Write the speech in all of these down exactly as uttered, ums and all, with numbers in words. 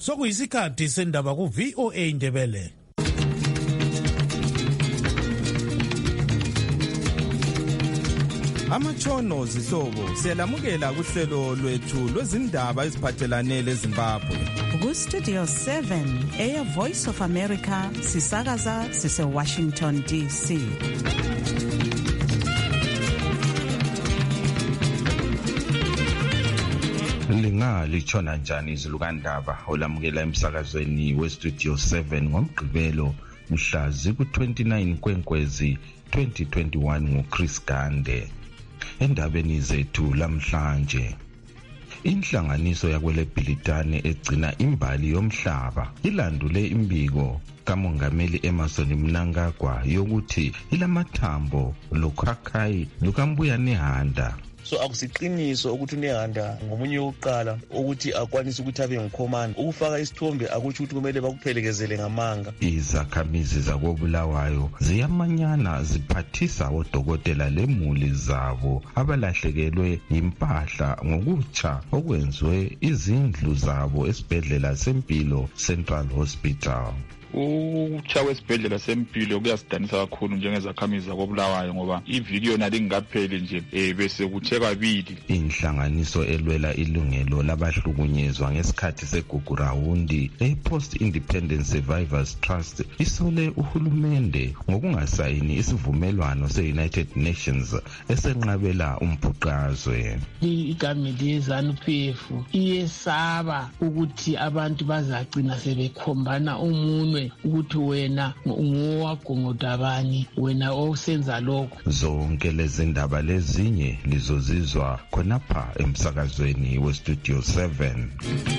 sokuyisikhathi sendaba ku V O A Ndebele. Amatshono zihlobo siyalamukela kuhlelo lwethu lwezindaba eziphathelane leZimbabwe. Ku Studio seven Air Voice of America sisakaza sise Washington D C. Lingali chona njani izilukandaba olamukela emsakazweni we Studio seven ngomgqibelo mhla ziku twenty-nine kwenkwezi twenty twenty-one nguChris Gande. Endabeni zethu lamhlanje, inhlanganiso yakwele Bhilitane egcina imbali yomhlaba ilandule imbiko kamongameli Emmerson Mnangagwa yokuthi ilamathambo lokhakhayi lukaMbuyane Handa. So akusiqiniso ukuthi uNehanda ngomunye wokuqala ukuthi akwanise ukuthi abe ngcommand. Ukufaka isithombe akuthi ukuthi kumele bakuphelekezele ngamanga. Izakhamizi zakobulawayo ziyamanyana ziphathisa odokotela lemuli zabo abalahlekelwe impahla ngokutsha okwenzwe izindlu zabo esibhedlela sempilo Central Hospital. Utsha wesibhedlela sempilo kuyasidanisa kakhulu njengezakhamizi zakobulawayo ngoba iviki yona lingapheli nje eh bese kuthe kabili. Inhlanganiso elwela ilungelo labahlukunyezwa ngesikhathi segugurawundi e-Post Independent Survivors Trust isole uhulumende ngokungasayini isivumelwano se-United Nations esenqabela umphuqazwe. Igameli yeZANU P F iyesaba ukuthi abantu bazagcina sebekhombana umunwe ukuthi wena ngowagongota abanye wena osenza lokho. Zonke lezi ndaba lezinye lizozizwa khonapha emsakazweni we Studio seven.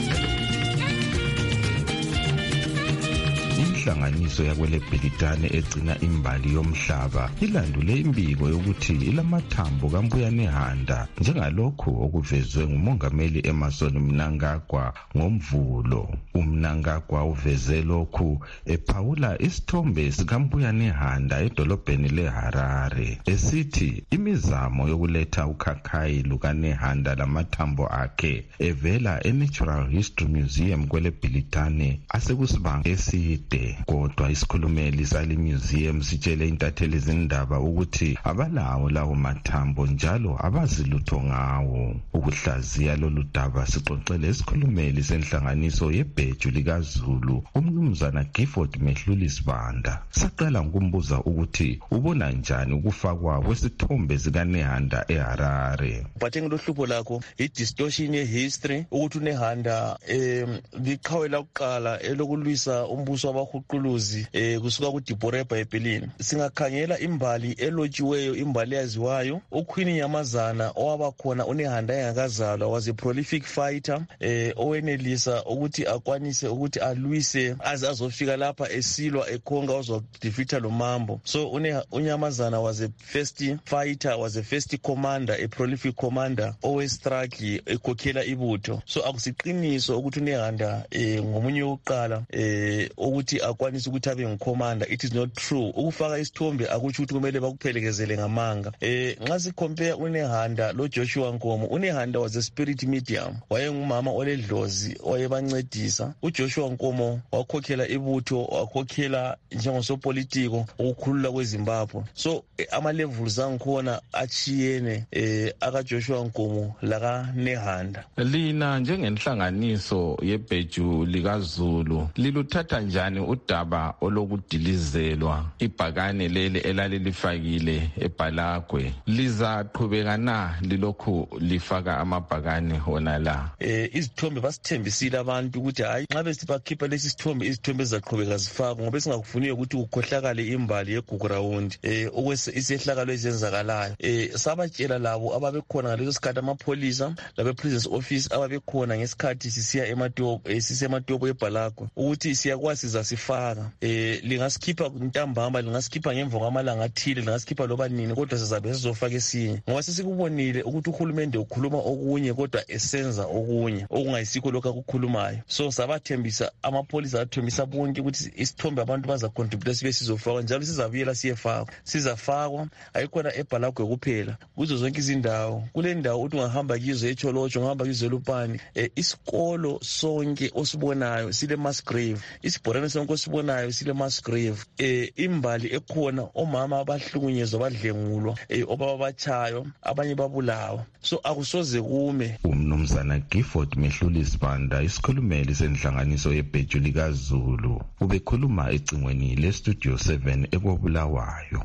Inhlanganiso yakwele Bhilitane egcina imbali yomhlaba ilandule imbiko yokuthi ilamathambo kaMbuyane Handa njengalokho okuvezwe ngumongameli Emmerson Mnangagwa ngomvulo. UMnangagwa uveze lokhu ephawula isithombe sikaMbuyane Handa edolobheni leHarare esithi imizamo yokuletha ukhakhayi lukaNehanda lamathambo akhe evela eNatural History Museum kwele Bhilitane asekusibanga eside. Kodwa isikhulumeli sale museum sitshele intatheli zindaba ukuthi abalawo lawo mathambo njalo abazilutho ngawo. Ukuhlaziya lolu daba sixoxele isikhulumeli senhlanganiso yebheju likaZulu umnumzana Gifford Mehluli Sibanda. Saqala ngokumbuza ukuthi ubona njani ukufakwa kwesithombe sikaNehanda eHarare. Bathe ngelohlupho lakho i-distortion ye-history ukuthi uNehanda em liqhawe lokuqala elokulwisa umbuso wabahuquluzi eh kusuka kuDiboreba eBelini. Singakhangela imbali elotshiweyo imbali yaziwayo uQueen Nyamazana owabakhona uNehanda engakazalwa was a prolific fighter eh owenelisa ukuthi akwanise ukuthi alwise aze azofika lapha esilwa ekhonga ozodefeata lo mambo. So uNyamazana was a first fighter, was a first commander, a prolific commander owestruggle ekhokhela ibutho. So akusiqiniso ukuthi uNehanda eh ngomunye wokuqala eh ukuthi akwanise ukuthi abe ngicommander. It is not true. Ukufaka isithombe akuthi ukuthi kumele bakuphelekezele ngamanga. Eh nxa si compare uNehanda lo Joshua Nkomo, uNehanda was a spirit medium. Wayengumama oledlozi oyebancedisa. uJoshua Nkomo wakhokhela ibutho, wakhokhela njengosopolitiko ukukhulula kweZimbabwe. So eh, ama levels angikhona achiyene eh aka Joshua Nkomo laka Nehanda. Lina njengenhlanganiso yebheju likaZulu liluthatha njani udaba olokudilizelwa ibhakane lele elalilifakile eBhalagwe? Lizaqhubeka na lilokhu lifaka amabhakane wona la? Eh izithombe basithembisile abantu ukuthi hayi nxa besibakhipha lesi sithombe izithombe zizaqhubeka zifakwa ngoba singakufuniyo ukuthi ukhohlakale imbali yegugurawundi eh okwese isehlakalo ezenzakalayo. Eh sabatshela labo ababekhona ngaleso sikhathi amapholisa labe presence office ababekhona ngesikhathi sisiya ematopo eh, sisematopo eBhalagwe ukuthi siyakwazi zasifaka ukusifaka eh lingasikhipha ntambama lingasikhipha ngemva kwamalanga athile lingasikhipha loba nini kodwa sizabe sizofaka esinye ngoba sesikubonile ukuthi uhulumende ukhuluma okunye kodwa esenza okunye okungayisikho lokho akukhulumayo so sabathembisa amapholisa athembisa bonke ukuthi isithombe abantu baza contribute sibe sizofaka njalo sizabuyela siyefaka sizafakwa ayikhona eBhalagwe kuphela kuzo zonke izindawo kule ndawo uthi ungahamba kizo eCholotsho ungahamba kizo eLupane eh, isikolo sonke osibonayo sile mass grave isibhorane sonke osibonayo sile mass grave eh, imbali ekhona omama abahlukunyezwa badlengulwa eh, obaba bachayo abanye babulawa so akusoze kume. Umnumzana Gifford Mehluli Sibanda isikhulumeli senhlanganiso yeBhejuli kaZulu ubekhuluma ecingweni leStudio seven ekobulawayo.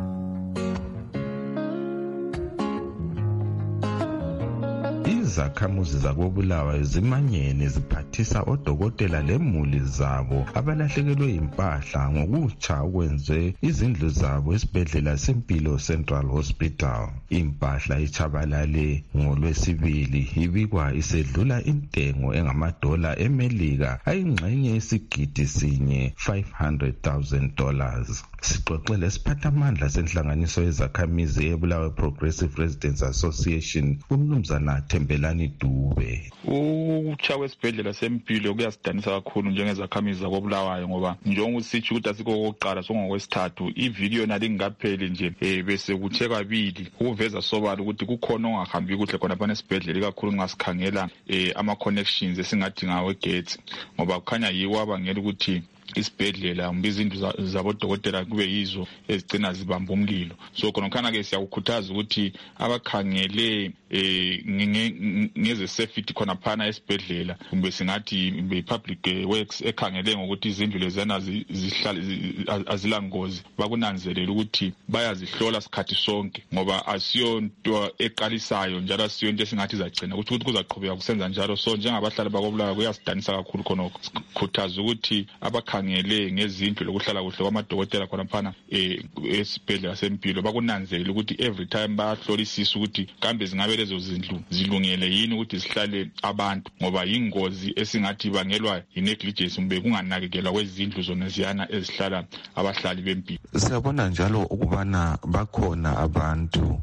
Izakhamuzi zakobulawayo zimanyene ziphathisa odokotela lemuli zabo abalahlekelwe impahla ngokutsha okwenze izindlu zabo esibhedlela seMpilo Central Hospital. Impahla ichabalale ngolwesibili ibikwa isedlula intengo engamadola eMelika ayingxenye isigidi sinye five hundred thousand dollars. Sixoxele siphathamandla senhlanganiso yezakhamizi eBulawayo Progressive Residents Association umnumzana Thembelani Dube. Ukutsha kwesibhedlela seMpilo kuyasidanisa kakhulu njengezakhamizi zakobulawayo ngoba njengoba usitsho ukuthi asikho kokuqala songokwesithathu ivideo nali ngapheli nje eh bese kuthe kabili ukuveza sobala ukuthi kukhona ongahambi kuhle khona phana esibhedlela ikakhulu nxa sikhangela eh ama connections esingadinga wegetsi ngoba kukhanya yiwo abangela ukuthi isibhedlela mbizindlu zabodokotela kube yizo ezigcina zibamba umlilo so khona khana ke siyakukhuthaza ukuthi abakhangele eh ngeze safety khona phana esibhedlela kumbe singathi be public works ekhangele ngokuthi izindlu lezana zihlala azilangozi bakunanzelela ukuthi bayazihlola sikhathi sonke ngoba asiyo into eqalisayo njalo asiyo into esingathi izagcina ukuthi kuzaqhubeka kusenza njalo so njengabahlali bakobulawayo kuyasidanisa kakhulu khona khuthaza ukuthi abakhangele ngele ngezindlu lokuhlala kuhle kwamadokotela khona phana eh esibhedlela seMpilo bakunanzelela ukuthi every time bahlolisisa ukuthi kambe zingabe lezo zindlu zilungele yini ukuthi sihlale abantu ngoba ingozi esingathi bangelwa inegligence kumbe kunganakekelwa kwezindlu zona ziyana ezihlala abahlali bempilo. Siyabona njalo ukubana bakhona abantu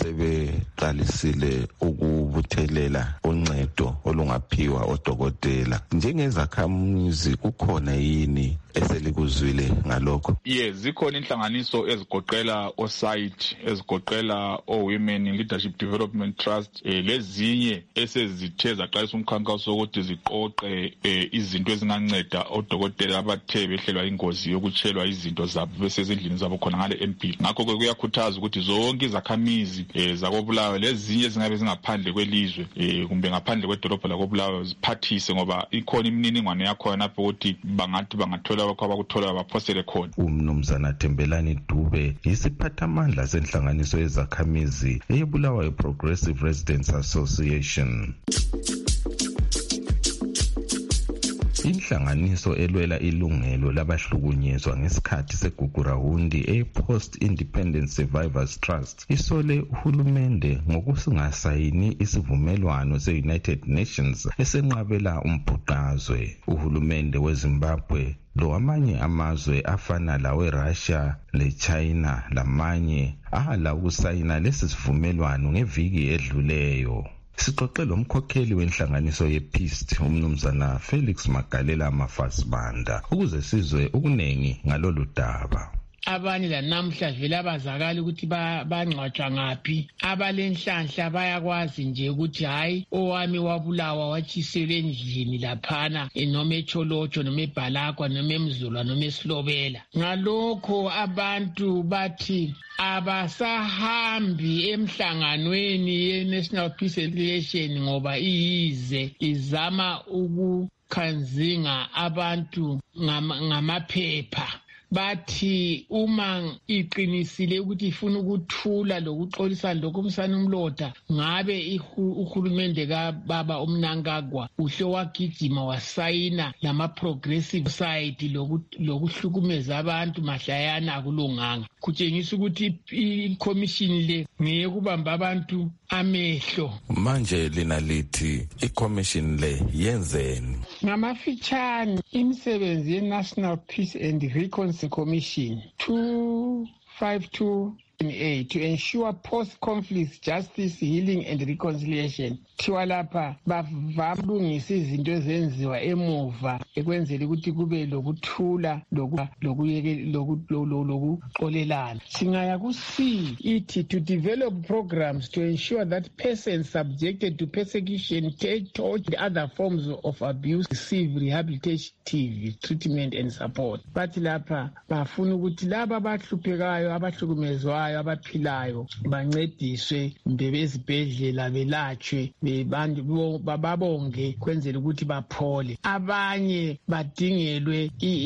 asebeqalisile ukubuthelela uncedo olungaphiwa odokotela njengezakhamuzi kukhona yini eselikuzwile ngalokho? Yes, zikhona inhlanganiso ezigoqela osite ezigoqela o Women Leadership Development Trust eh, lezinye esezithe zaqalisa umkhankaso ukuthi ziqoqe eh, izinto ezinganceda odokotela abathe behlelwa ingozi yokutshelwa izinto zabo besezindlini zabo khona ngale empilo. Ngakho ke kuyakhuthaza ukuthi zonke izakhamizi eh, zakobulawayo lezinye ezingabe zingaphandle kwelizwe eh, kumbe ngaphandle kwedolobha lakobulawayo ziphathise ngoba ikhona imininingwane yakho lapho ukuthi bangathi bangathola bakho abakuthola baphosele khona. Umnumzana Thembelani Dube isiphathamandla senhlanganiso yezakhamizi eBulawayo Progressive Residents Association. Inhlanganiso elwela ilungelo labahlukunyezwa ngesikhathi segugurawundi e-Post Independent Survivors Trust isole uhulumende ngokusingasayini isivumelwano se-United Nations esenqabela umbhuqazwe. Uhulumende weZimbabwe lo amanye amazwe afana lawe Russia le China lamanye ahala ukusayina lesi sivumelwano ngeviki edluleyo. Sixoxele umkhokheli wenhlanganiso yePeace umnumzana Felix Magalela Mafasibanda ukuze sizwe ukunengi ngalolu daba. Abanye la namhla vele abazakala ukuthi bangcwatshwa ngaphi abalenhlanhla bayakwazi nje ukuthi hayi owami wabulawa watshiselwe endlini laphana noma eCholotsho noma eBhalagwa noma eMzulwa noma eSilobela. Ngalokho abantu bathi abasahambi emhlanganweni ye-National Peace Association ngoba iyize izama ukukhanzinga abantu ngamaphepha. Bathi uma iqinisile ukuthi ifuna ukuthula lokuxolisana lokumsana umlota ngabe uhulumende kaBaba uMnangagwa uhle wagijima wasayina lama progressive side lokuhlukumeza abantu mahlayana akulunganga. Kutshengisa ukuthi i-commission le ngeke kubamba abantu amehlo. Manje lina lithi i-commission le yenzeni? Ngamafitshane imisebenzi ye-National Peace and Reconciliation Commission two fifty-two A to ensure post-conflict justice, healing and reconciliation. Thiwa lapha bavamlungisa izinto ezenziwa emuva ekwenzela ukuthi kube lokuthula lokuxolelana. Singaya ku-C ithi to develop programs to ensure that persons subjected to persecution, torture and other forms of abuse receive rehabilitative treatment and support. Bathi lapha bafuna ukuthi laba abahluphekayo abahlukumezwayo abaphilayo bancediswe bezibhedlela belatshwe bebantu babonge kwenzela ukuthi baphole. Abanye badingelwe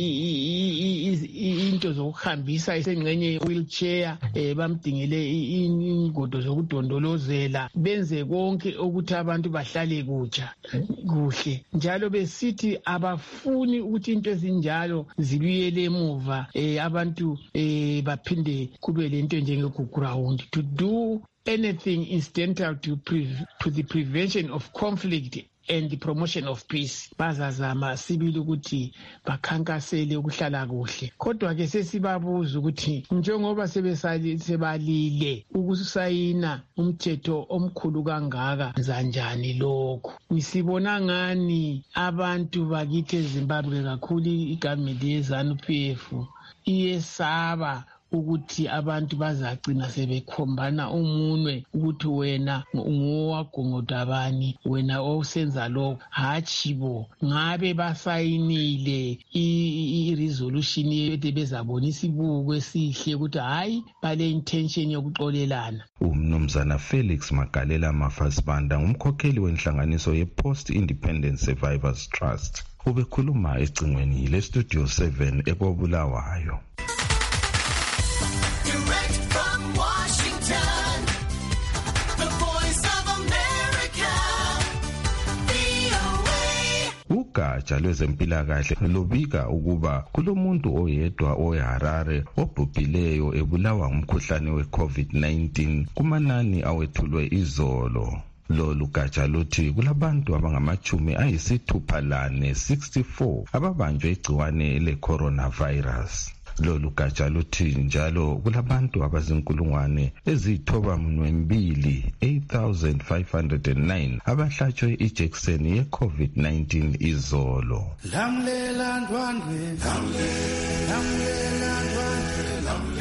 into zokuhambisa isengcenye wheelchair, bamdingele ingodo zokudondolozela, benze konke ukuthi abantu bahlale kuja kuhle. Njalo besithi abafuni ukuthi into ezinjalo zibuyele emuva, abantu baphinde kube lento njenge ground to do anything incidental to pre- to the prevention of conflict and the promotion of peace. Bazazama sibili ukuthi bakhankasele ukuhlala kuhle. Kodwa ke sesibabuza ukuthi njengoba sebalile ukusayina umthetho omkhulu kangaka zanjani lokho. Nisibona ngani abantu bakithi eZimbabwe kakhulu igovernment yeZANU P F iyesaba ukuthi abantu bazagcina sebekhombana umunwe ukuthi wena ungowagongoda bani, wena osenza lokho. Hachibo ngabe basayinile i-resolution yethi bezabonisa ibuko esihle ukuthi hayi bale intention yokuxolelana. Umnumzana Felix Magalela Mafasibanda ngumkhokheli wenhlanganiso ye-Post Independent Survivors Trust ubekhuluma ecingweni le Studio seven eKobulawayo. Ugatsha lwezempilakahle lubika ukuba kulomuntu oyedwa oyiHarare obhubhileyo ebulawa ngumkhuhlane we-COVID nineteen kumanani awethulwe izolo. Lolu gatsha luthi kulabantu abangamachumi ayisithupha lane sixty-four ababanjwe igciwane le-coronavirus. Lolu gatsha luthi njalo kulabantu abazinkulungwane ezithoba mbili eight thousand five hundred nine abahlatshwe ijekiseni ye-COVID nineteen izolo. Lamlela ndwandwe, lamlela ndwandwe,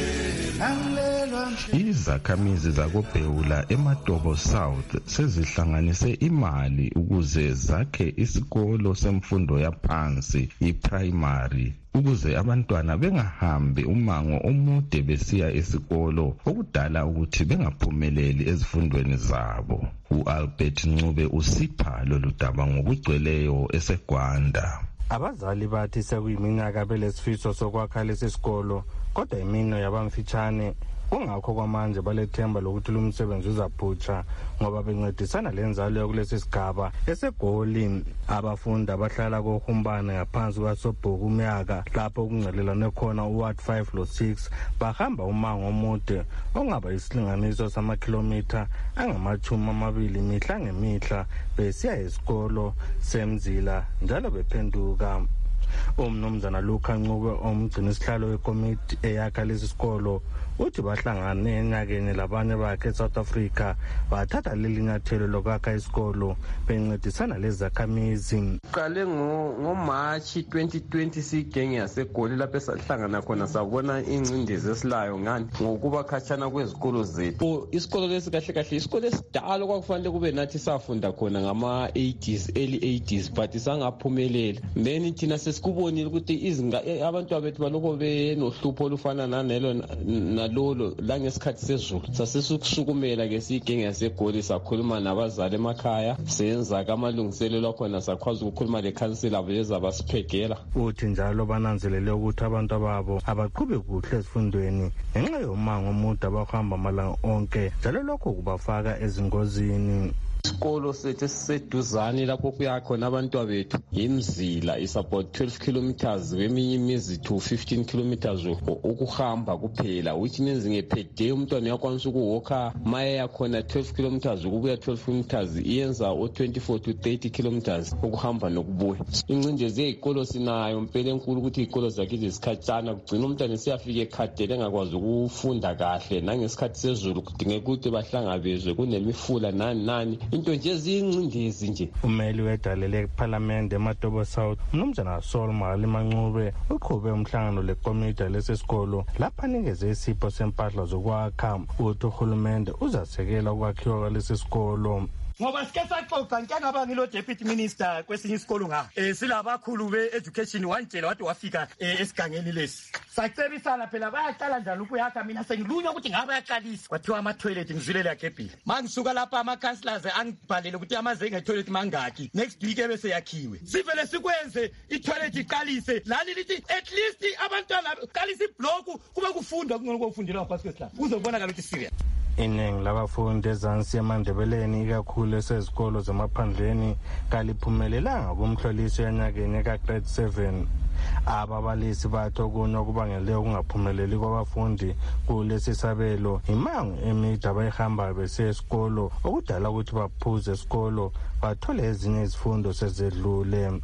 lamlela. Izakhamizi zakoBhewula eMatobo South sezihlanganise imali ukuze zakhe isikolo semfundo yaphansi i-primary ukuze abantwana bengahambi umango omude besiya esikolo okudala ukuthi bengaphumeleli ezifundweni zabo. U-Albert Ncube usipha lolu daba ngokugcweleyo eseGwanda. Abazali bathi sekuyiminyaka belesifiso sokwakha lesi sikolo kodwa imino yabamfitshane kungakho kwamanje balethemba lokuthi lo msebenzi uzaphutsha ngoba bencedisana lenzalo yokulesi sigaba eseGoli. Abafundi abahlala koHumbane ngaphansi kwaSobhuku umyaka lapho kungelelane khona uWard five lo six bahamba umango omude ongaba isilinganiso samakhilomitha angamachumi amabili mihla ngemihla besiya esikolo semzila njalo bephenduka. Umnumzana Luka Ncube omgcini isihlalo wekomiti eyakha lesi sikolo uthi bahlangane enyakeni labanye bakhe eSouth Africa bathatha leli nyathelo lokwakha isikolo bencedisana lezakhamizi. Qale ngoMarch twenty twenty sigenge yaseGoli lapho esahlangana khona sabona ingcindezi esilayo ngani ngokuba khatshana kwezikolo zethu. Isikolo lesi kahle kahle isikolo esidala kwakufanele kube nathi safunda khona ngama eighties early eighties but sangaphumelela. Then thina sesikubonile ukuthi izinga abantu abethu baloko benohlupho olufana nanelo nalolo la ngesikhathi sezulu. Sasisukusukumela ke sigenge yaseGoli sakhuluma nabazali emakhaya senza kamalungiselelo khona sakwazi ukukhuluma lekhansela beza basiphegela. Uthi njalo bananzelele ukuthi abantu ababo abaqhube kuhle ezifundweni ngenxa yomango omude abahamba amalanga onke njalo lokho kubafaka ezingozini. isikolo sethu esiseduzane lapho kuyakhona abantwana bethu yimzila is about twelve kilometers, kweminye imizi to fifteen kilometers ukuhamba kuphela, which means ngeper day umntwana uyakwanisa ukuwalka maye yakhona twelve kilometers ukubuya twelve kilometers, iyenza o twenty-four to thirty kilometers ukuhamba nokubuya. Ingcindezi yezikolo sinayo mpela enkulu ukuthi izikolo zakithi zikhatshana, kugcina umntwana siyafika ekhadele engakwazi ukufunda kahle, nangesikhathi sezulu kudingeka ukuthi bahlangabezwe kunemifula nani nani, into nje eziyingcindezi nje. Umeli wedalele eParliament eMatobo South umnumzana Saul Mali Manxube uqhube umhlangano lekomiti lesesikolo lapha nikeze isipho sempahla zokwakha uthi uhulumende uzasekela ukwakhiwa kwalesi sikolo. Ngoba sike saxoxa ntangaba ngilo deputy minister kwesinye isikolo nga eh silabakhulu be education wantshela wathi wafika esigangeni lesi sacebisana phela bayaqala njalo ukuyakha, mina sengilunywa ukuthi ngabe bayaqalisa kwathiwa ama toilet ngizulele yakebhile mangisuka lapha ama councillors angibhalele ukuthi amazenga toilet mangaki next week ebese yakhiwe, sivele sikwenze i toilet iqalise lani lithi at least abantwana qalisa iblock kube kufundwa kungokufundelwa phasi kweslab uzobona ukuthi serious. Iningi labafundi ezansi eMandebeleni ikakhulu esezikolo zemaphandleni kaliphumelelanga kumhloliso yanyakeni ka-grade seven. Ababalisi bathi okunye okubangele ukungaphumeleli kwabafundi kulesi sabelo imango emide abayihambayo besesikolo okudala ukuthi baphuze esikolo bathole ezinye izifundo sezedlule.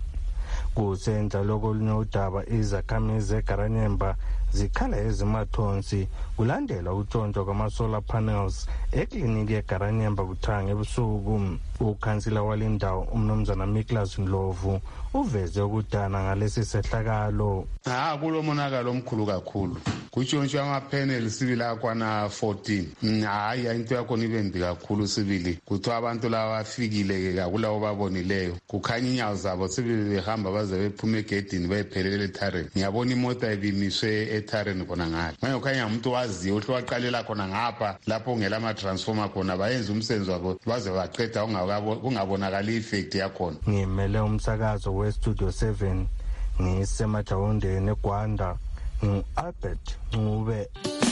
Kusenjalo kolunye udaba izakhamizi eGaranyemba zikhala ezimathonsi kulandela utshontshwa kwama-solar panels ekliniki eGaranyemba kuthanga ebusuku. Ukhansila walendawo umnumzana Miklas Ndlovu uveze ukudana ngalesi sehlakalo. Ah kulo monakalo omkhulu kakhulu. Kutshontshwa ama-panel sibili akwana fourteen. Hayi into yakhona ibembi kakhulu sibili. Kuthiwa abantu laba bafikile ke kulawo babonileyo. Kukhanya inyawo zabo sibili behamba baze bephume egedini bayephelele eTharen. Ngiyabona imota ibimiswe eTharen khona ngale. Manje ukhanya umuntu waziyo uhle waqalela khona ngapha lapho ngela ama transformer khona bayenza umsebenzi wabo baze baqeda ungabonakala effect yakhona. Ngimele umsakazo we-Studio seven ngisemajawundeni eGwanda ngu-Albert Ncube.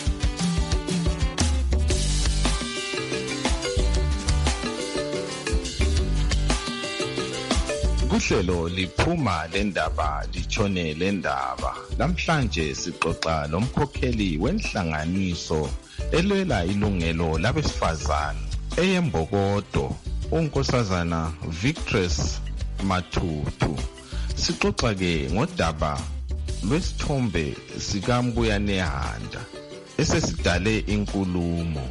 Kuhlelo liphuma lendaba litshone lendaba. Namhlanje sixoxa lomkhokheli wenhlanganiso elwela ilungelo labesifazane eyembokodo unkosazana Victress Mathuthu. Sixoxa ke ngodaba lwesithombe sikaMbuyane Handa esesidale inkulumo.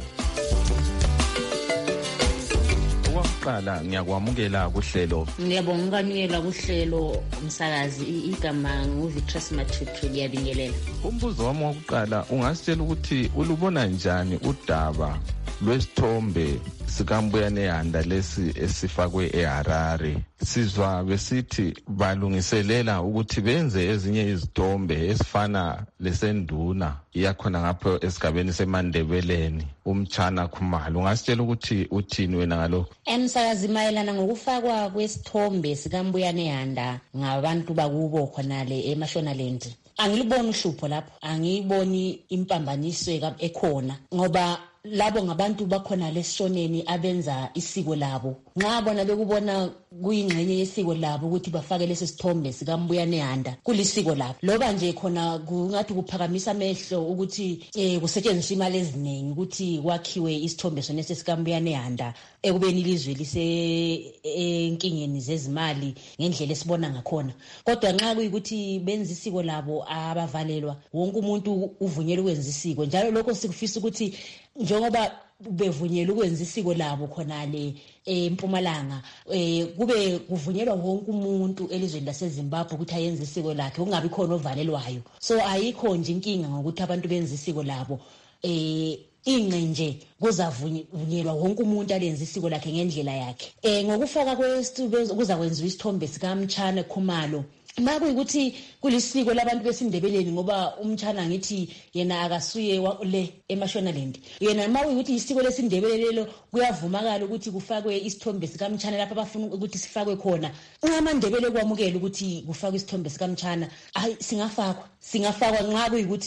Okwaqala ngiyakwamukela kuhlelo. Ngiyabonga ukwamukela kuhlelo umsakazi, igama nguVictress Mathuthu, ngiyabingelela. Umbuzo wami wokuqala ungasitshela ukuthi ulubona njani udaba lwesithombe sikaMbuyane Handa lesi esifakwe eHarare? Sizwa besithi balungiselela ukuthi benze ezinye izithombe esifana lesenduna iyakhona ngapho esigabeni seMandebeleni uMtshana Khumalo. Ungasitshela ukuthi uthini wena ngalokho? Emsakazi, mayelana ngokufakwa kwesithombe sikaMbuyane Handa ngabantu bakubo khonale eMashonaland, angiliboni uhlupho lapho, angiyiboni impambaniso ekhona ngoba labo ngabantu bakhona lesishoneni abenza isiko labo. Nxa bona bekubona kuyingxenye yesiko labo ukuthi bafake lesi sithombe sikaMbuyane Handa kulisiko labo, loba nje khona kungathi kuphakamisa amehlo ukuthi eh kusetshenziswa imali eziningi ukuthi kwakhiwe isithombe sona sikaMbuyane Handa ekubeni ilizwe lise enkingeni zezimali ngendlela esibona ngakhona. Kodwa nxa kuyikuthi benza isiko labo abavalelwa, wonke umuntu uvunyelwe ukwenza isiko, njalo lokho sikufisa ukuthi njengoba bevunyelwe ukwenza isiko labo khonale eMpumalanga eh kube kuvunyelwa wonke umuntu elizweni laseZimbabwe ukuthi ayenze isiko lakhe, kungabi khona ovalelwayo. So ayikho nje inkinga ngokuthi abantu benze isiko labo, eh ingqe nje kuzavunyelwa wonke umuntu alenza isiko lakhe ngendlela yakhe. Eh ngokufaka kwesithombe kuzakwenziwa isithombe sikaMtshana Khumalo. Makuyikuthi kulisiko labantu besindebeleni ngoba uMtshana ngithi yena akasuye le eMashonaland, yena makuyikuthi isiko lesindebelelo kuyavumakala ukuthi kufakwe isithombe sikaMtshana lapha abafuna ukuthi sifakwe khona. UNgamandebele kwamukela ukuthi kufakwe isithombe sikaMtshana, hayi singafakwa singafakwa nxa kuyikuthi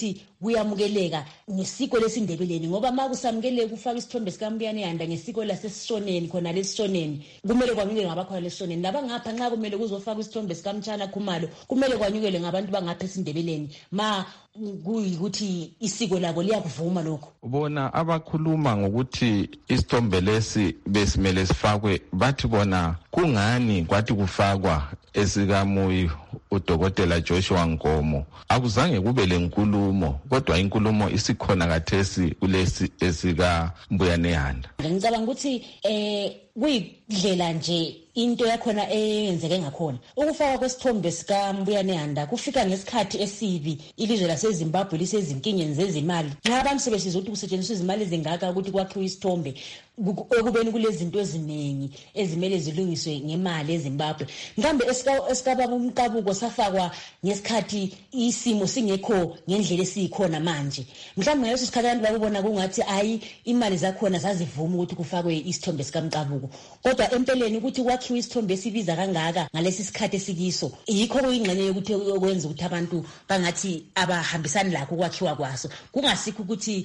kuyamukeleka ngesiko lesindebeleni ngoba makusamukeleka ufaka isithombe sikaMbuyane Yanda ngesiko lasesishoneni khona lesishoneni kumele kwanyuke ngabakhona lesishoneni labangapha nxa kumele kuzofaka isithombe sikaMtshana Khumalo kumele kwanyukele ngabantu bangapha esindebeleni ma kuyikuthi isiko labo liyakuvuma lokho. Bona abakhuluma ngokuthi isithombe lesi besimele sifakwe bathi bona kungani kwathi kufakwa esikaMuyi uDokotela Joshua Nkomo akuzange kube lenkulumo kodwa inkulumo isikhona kathesi kulesi esika Mbuyane Yanda. Ngicabanga ukuthi eh kuyidlela nje into yakhona eyenzeke ngakhona ukufaka kwesithombe sika Mbuyane Yanda kufika ngesikhathi esibi ilizwe laseZimbabwe lisezinkingeni zezimali nxa abantu sebesiza ukuthi kusetshenziswa izimali ezingaka ukuthi kwakhiwe isithombe okubeni kulezinto eziningi ezimele zilungiswe ngemali eZimbabwe mhlambe esikababa umqabuko safakwa ngesikhathi isimo singekho ngendlela esikhona manje mhlambe ngaleso sikhathi abantu babona kungathi ayi imali zakhona zazivuma ukuthi kufakwe isithombe sikamqabuko kodwa empeleni ukuthi kwakhiwe isithombe esibiza kangaka ngalesi sikhathi esikiso yikho kuyingxenye yokuthi okwenza ukuthi abantu bangathi abahambisani lakho kwakhiwa kwaso kungasikho ukuthi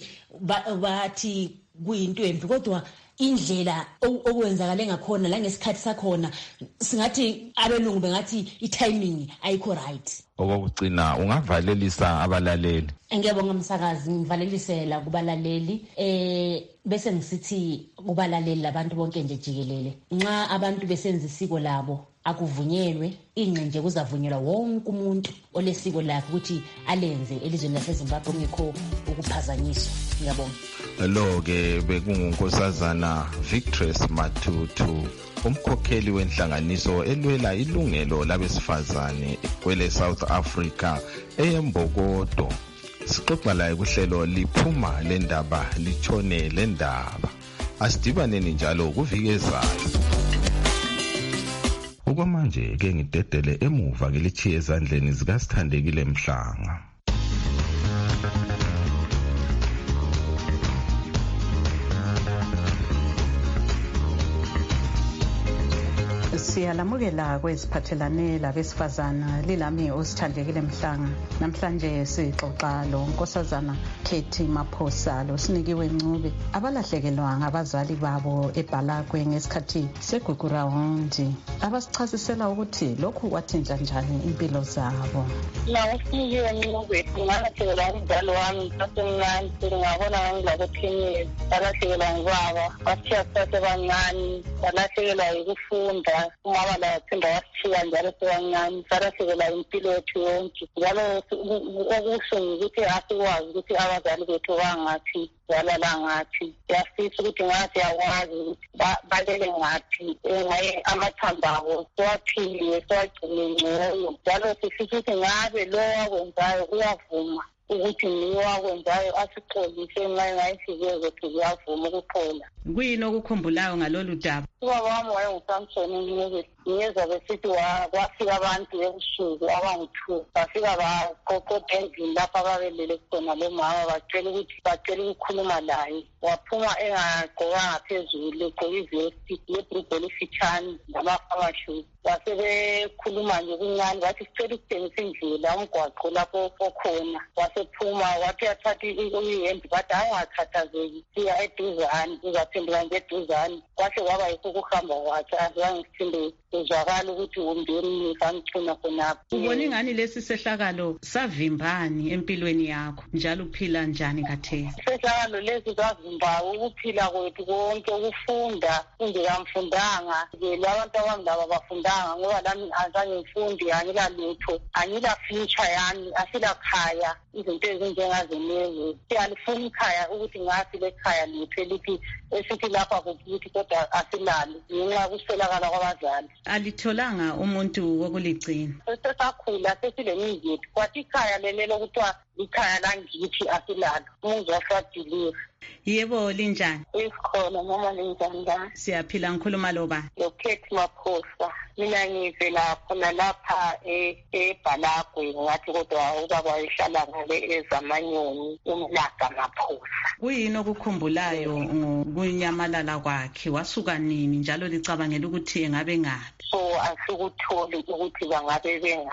bathi kuyinto embi kodwa indlela okwenzakale ngakhona la ngesikhathi sakhona singathi abelungu bengathi itiming ayikho right. Okugcina ungavalelisa abalaleli. Ngiyabonga msakazi ngivalelisela kubalaleli eh bese ngisithi kubalaleli labantu bonke nje jikelele nxa abantu besenza isiko labo akuvunyelwe ingcenje kuzavunyelwa wonke umuntu olesiko lakhe ukuthi alenze elizweni laseZimbabwe ngekho ukuphazanyiswa. Ngiyabonga. Lo ke bekungunkosazana Victress Matutu umkhokheli wenhlanganiso elwela ilungelo labesifazane kwele South Africa eyembokodo. Sixoxa laye kuhlelo liphuma lendaba litshone lendaba. Asidibaneni njalo kuvikezayo. Okwamanje ke ngidedele emuva ke lichiye ezandleni zikaSithandekile Mhlanga. Siyalamukela kweziphathelane labesifazana lilami uSithandekile Mhlanga. Namhlanje sixoxa lo nkosazana Khethi Maphosa lo Sinikiwe Ncube abalahlekelwa ngabazali babo eBhalakwe ngesikhathi segugurawundi. Abasichasisela ukuthi lokhu kwathinta njani impilo zabo. La Sinikiwe Ncube ngalahlekela umzali wami sasemncane ngabona ngilakuthenye balahlekelwa ngibaba bathiya sasebancane balahlekelwa ukufunda umama la yaphinda wasithiya njalo sebancane salahlekelwa impilo yethu yonke njalo okubuhlungu ukuthi asikwazi ukuthi abazali bethu bangaphi balala ngaphi yafisa ukuthi ngathi yakwazi ukuthi balele ngaphi ngaye amathambo abo siwaphiliwe siwagcine ngcono njalo sifisa ukuthi ngabe lo wakwenzayo uyavuma ukuthi niyo wakwenzayo asixolise nxa ngayifike zethu ziyavuma ukuphola. Kuyini okukhumbulayo ngalolu daba? Ubaba wami wayenguSamson Ncube ngiyeza besithi kwafika abantu ebusuku abangu-two bafika baqoqoda endlini lapho ababelele khona lo mama bacela ukuthi bacela ukukhuluma laye waphuma engagqokanga phezulu egqoke ivesti lebhrugu elifitshane lamafawashu basebekhuluma nje kuncane bathi sicela ukutshengisa indlela umgwaqo lapho okhona wasephuma wathi athatha uyihembi bathi hayi ungakhathazeki siya eduzane uzaphenduka nje eduzane kwahle kwaba yikho ukuhamba kwakhe azange sithinde uzwakala ukuthi umndeni ngicina khonapho. Ubona ingani lesi sehlakalo savimbani empilweni yakho njalo uphila njani khathesi? Sehlakalo lesi savimba ukuphila kwethu konke ukufunda ngingamfundanga ke labantu abami laba bafundanga ngoba lami azange ngifunde angilalutho angila future yami asilakhaya izinto ezinjengazenezo siyalifuna ikhaya ukuthi ngathi lekhaya lethu elithi esithi lapha ukuthi kodwa asilali ngenxa kuswelakala kwabazali. Alitholanga umuntu wokuligcina. Sesakhula sesilemizitho kwathi ikhaya lelelo okuthiwa ikhaya langithi asilalo umuzi wasadilive. Yebo linjani? Isikhona mama linjani la? Siyaphila ngikhuluma loba? Lo Khethi Maphosa. Mina ngivela khona lapha eBhalakwe ngathi kodwa ubaba wayehlala ngale eZamanyoni uMlaga Maphosa. Kuyini okukhumbulayo ngokunyamalala kwakhe wasuka nini njalo licabangela ukuthi engabe ngaphi? So asikutholi ukuthi bangabe bengaphi.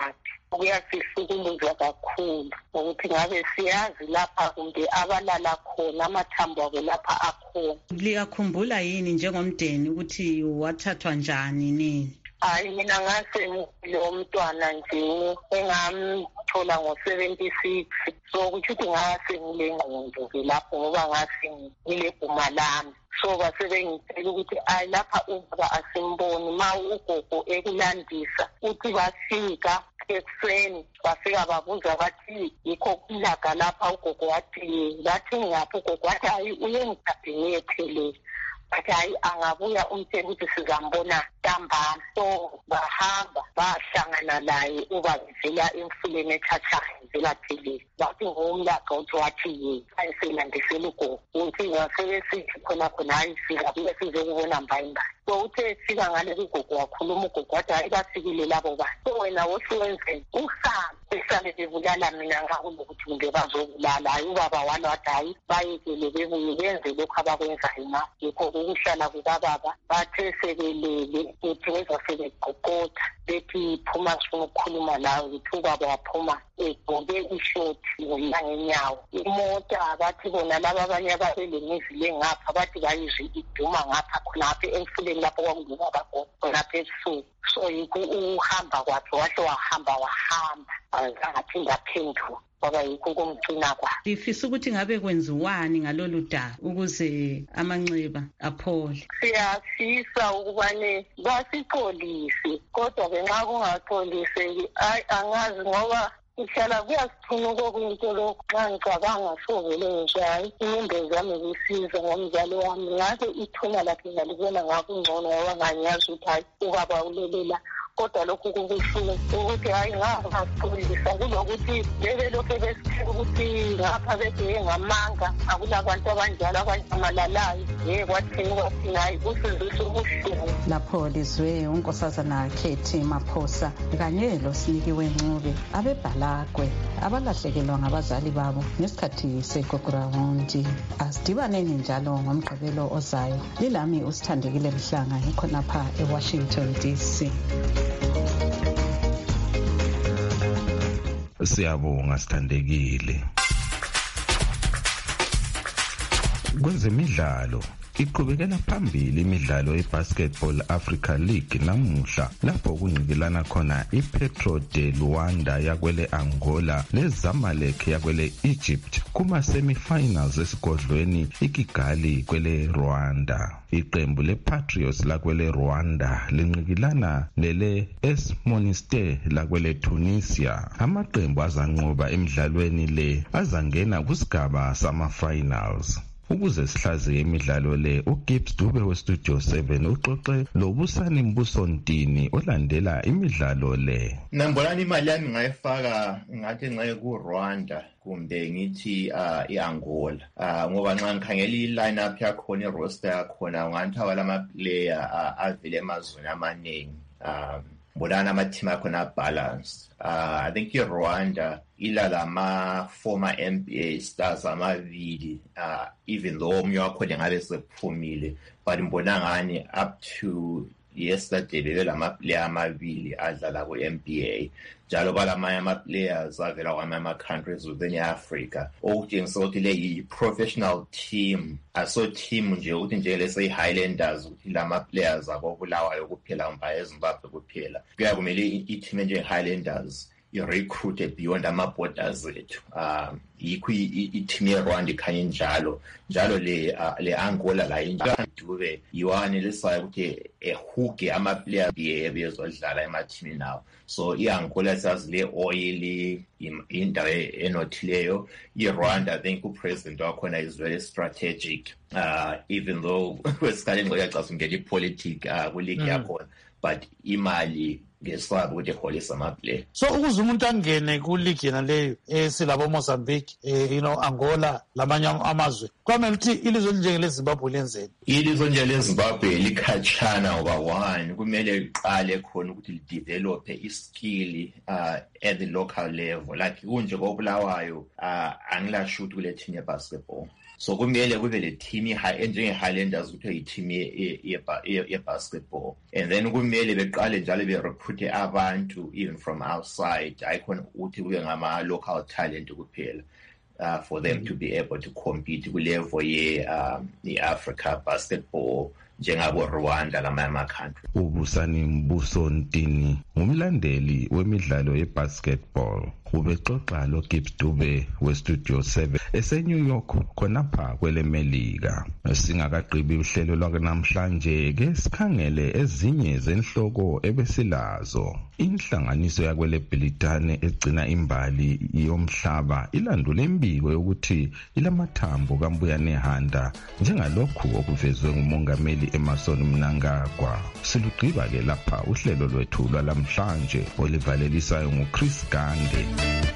kuyasihlukuluza kakhulu ukuthi ngabe siyazi lapha kumbe abalala khona amathambo abo lapha akhona. Liyakhumbula yini njengomndeni ukuthi wathathwa njani nini? Hayi mina ngase lo mntwana nje engamthola ngo seventy-six, so ukuthi ngase ngile ngqondo lapho ngoba ngase ngile guma lami. So basebengitshela ukuthi ayi lapha ubaba asimboni, ma ugogo ekulandisa uthi bafika ekuseni bafika babuza bathi yikho kulaga lapha ugogo wathi bathi ngapho ugogo wathi hayi uyengigabheni ethelele. Bathi hayi angabuya umtshela ukuthi sizambona ntambama. So bahamba bahlangana laye ubavela emfuleni ethathayo vela thelele. Bathi ngomlaga uthi wathi ye ayiselandisela ugogo uthi ngasebesithi khona khona hayi fika buye sizokubona mbayi mbayi. So uthe fika ngale ugogo wakhuluma ugogo wathi hayi bafikile labo bantu. So wena wohlwenzeni usana besale bebulala mina ngakulokuthi kumbe bazobulala. Hayi ubaba walo wathi hayi bayekele bebuye benze lokhu abakwenzayo na yikho ukuhlala kukababa. Bathe sebelele uthi weza sebeqoqotha bethi phuma sifuna ukukhuluma lawe ukuthi ubaba waphuma egqoke ishoti ngenyawo. Imota bathi bona laba abanye ababele ngizile ngapha bathi bayizwe iduma ngapha khonapha emfuleni lapho kwakungubaba khonapha ebusuku. So yikho uhamba kwakhe wahle wahamba wahamba angaphinda aphenduka ngoba yikho kumgcina kwakhe. Ngifisa ukuthi ngabe kwenziwani ngalolu daba ukuze amanxeba aphole. Siyafisa ukubane basixolise kodwa ngenxa kungaxolise angazi ngoba ihlala kuyasithuna okuyinto lokho xa ngicabanga sovele nje hayi inyembezi zami zisiza ngomzali wami ngabe ithuna lakhe ngalibona ngakungcono ngoba nganyazi ukuthi hayi ubaba ulelela. Kodwa lokhu kubuhlungu ukuthi hayi ngangasiqolisa kulokuthi bebe lokhu besitshela ukuthi ngapha bebe ngamanga akulabantu abanjalo abanyamalalayo ye kwathini kwathini hayi kusizisa ubuhlungu. Lapho lizwe unkosazana Khethi Maphosa kanye loSinikiwe Ncube abebhalagwe abalahlekelwa ngabazali babo ngesikhathi seGogorawundi. Asidibaneni njalo ngomgqibelo ozayo. Lilami uSithandekile Mhlanga ikhonapha eWashington D C. Siyabonga Sithandekile. Kwezemidlalo iqhubekela phambili imidlalo yeBasketball Africa League namuhla lapho kunqikelana khona iPetro de Luanda yakwele Angola leZamalek yakwele Egypt kuma semifinals esigodlweni iKigali kwele Rwanda. Iqembu lePatriots lakwele Rwanda linqikilana nele AS Monastir lakwele Tunisia. Amaqembu azanqoba emidlalweni le azangena kusigaba sama-finals. Ukuze sihlaziye imidlalo le uGibbs Dube weStudio seven uxoxe loBusani Mbusontini olandela imidlalo le. Nambonani imali yami ngayifaka ngathi nxe ku Rwanda kumbe ngithi uh, iAngola uh, ngoba nxa ngikhangela iline up yakhona iroster yakhona ngathi awalama player uh, avele emazweni amaningi um mbonana ama-team akhona balance. Uh, I think iRwanda ila lama former N B A stars amabili uh, even though omunye wakhona ngabe sephumile but mbona ngani up to yesterday bebe lama player amabili adlala ku N B A njalo balamanye ama players avela kwamanye ama countries within Africa okutshengisa ukuthi le yi professional team aso team nje ukuthi nje lese Highlanders ukuthi lama players abobulawayo kuphela umba eZimbabwe kuphela kuya kumele i-team nje Highlanders i-recruit beyond ama borders ethu um yikho i-team yeRwanda ikhanye njalo njalo le uh, le Angola la injalo yiwane lesayo ukuthi ehuge ama players bezodlala ema-team nawo. So iAngola sazi le oil indawo enothileyo. iRwanda I think upresident wakhona is very strategic uh, even though kwesikhathi ngoyacaza ungena ipolitics uh, kuleague yakhona but imali ngesaba ukuthi eholisa amaplay. So ukuze umuntu angene ku league yena leyo esilabo Mozambique eh you know Angola lamanye amazwe kwamele ukuthi ilizwe njengele Zimbabwe lenzeni. Ilizwe njengele Zimbabwe likhatshana ngoba one kumele iqale khona ukuthi lidevelop iskill uh, at the local level like kunje kobulawayo uh, angilasho ukuthi kule team yebasketball so kumele kube le team enjenge-Highlanders kuthiwa yi-team ye-basketball, and then kumele beqale njalo be-recruite abantu even from outside, ayikhona ukuthi kube ngama-local talent kuphela. Uh, for them mm-hmm. to be able to compete ku-level ye-Africa um, basketball njengabo Rwanda lamanye ama-country. uBusani Mbuso Ntini ngumlandeli wemidlalo ye-basketball ubexoxa lo Gibbs Dube we-Studio seven ese-New York khonapha kwele-Melika. Singakagqibi uhlelo lwanamhlanje ke sikhangele ezinye zenhloko ebesilazo. Inhlanganiso yakwele-Britane egcina imbali yomhlaba ilandule imbiko yokuthi ilamathambo kaMbuyanehanda njengalokhu okuvezwe ngumongameli Emmerson Mnangagwa. Silugqiba ke lapha uhlelo lwethu lwalamhlanje olivalelisayo nguChris Gande.